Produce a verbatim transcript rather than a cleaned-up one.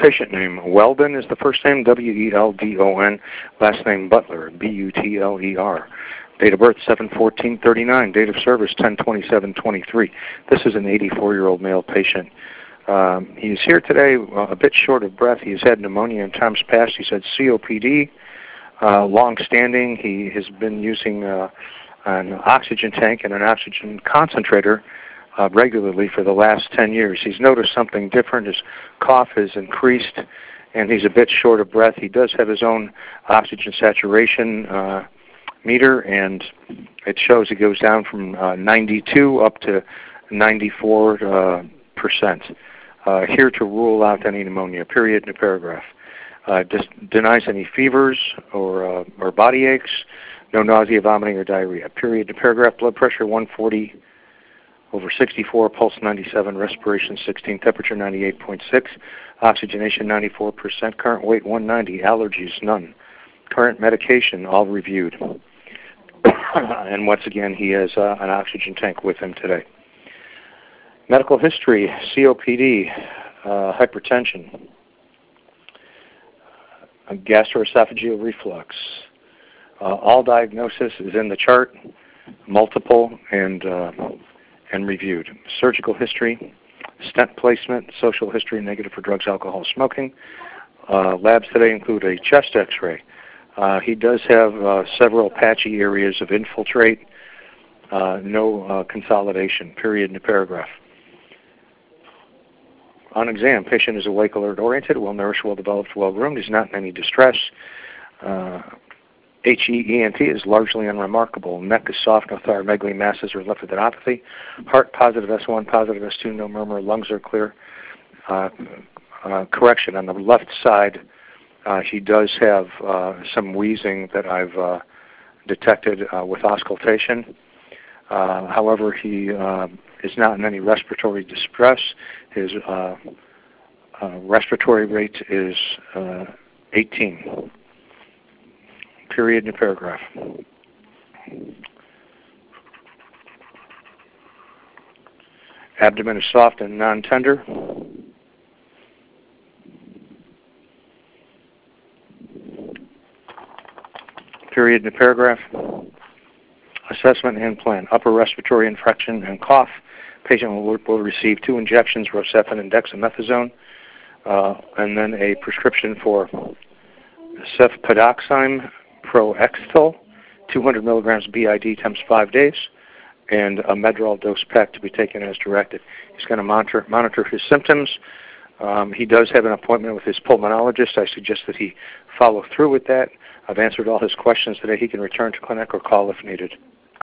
Patient name Weldon is the first name, W E L D O N. Last name Butler, B U T L E R. Date of birth seven fourteen thirty-nine. Date of service ten twenty-seven twenty-three. This is an eighty-four-year-old male patient. Um, he's here today uh, a bit short of breath. He's had pneumonia in times past. He's had C O P D, uh, long-standing. He has been using uh, an oxygen tank and an oxygen concentrator uh, regularly for the last ten years. He's noticed something different. His cough has increased, and he's a bit short of breath. He does have his own oxygen saturation uh, meter, and it shows it goes down from uh, ninety-two up to ninety-four uh, percent. Uh, here to rule out any pneumonia, period, in a paragraph. Uh, dis- denies any fevers or uh, or body aches, no nausea, vomiting, or diarrhea, period, in a paragraph. Blood pressure one forty over sixty-four, pulse ninety-seven, respiration sixteen, temperature ninety-eight point six, oxygenation ninety-four percent, current weight one ninety, allergies none, current medication all reviewed. And once again, he has uh, an oxygen tank with him today. Medical history, C O P D, uh, hypertension, uh, gastroesophageal reflux. Uh, all diagnosis is in the chart, multiple and uh, and reviewed. Surgical history, stent placement, social history, negative for drugs, alcohol, smoking. Uh, labs today include a chest x-ray. Uh, he does have uh, several patchy areas of infiltrate, uh, no uh, consolidation, period in a paragraph. On exam, patient is awake, alert, oriented, well-nourished, well-developed, well-groomed. He's not in any distress. Uh, H E E N T is largely unremarkable. Neck is soft, no thyromegaly, masses or lymphadenopathy. Heart positive S one, positive S two, no murmur. Lungs are clear. Uh, uh, correction, on the left side, uh, he does have uh, some wheezing that I've uh, detected uh, with auscultation. Uh, however, he uh, is not in any respiratory distress. His uh, uh, respiratory rate is uh, eighteen. Period in a paragraph. Abdomen is soft and non-tender. Period in a paragraph. Assessment and plan. Upper respiratory infection and cough. Patient will, will receive two injections, Rocephin and dexamethasone, uh, and then a prescription for cefpodoxime Proextal, two hundred milligrams B I D times five days, and a Medrol dose pack to be taken as directed. He's going to monitor, monitor his symptoms. Um, he does have an appointment with his pulmonologist. I suggest that he follow through with that. I've answered all his questions today. He can return to clinic or call if needed.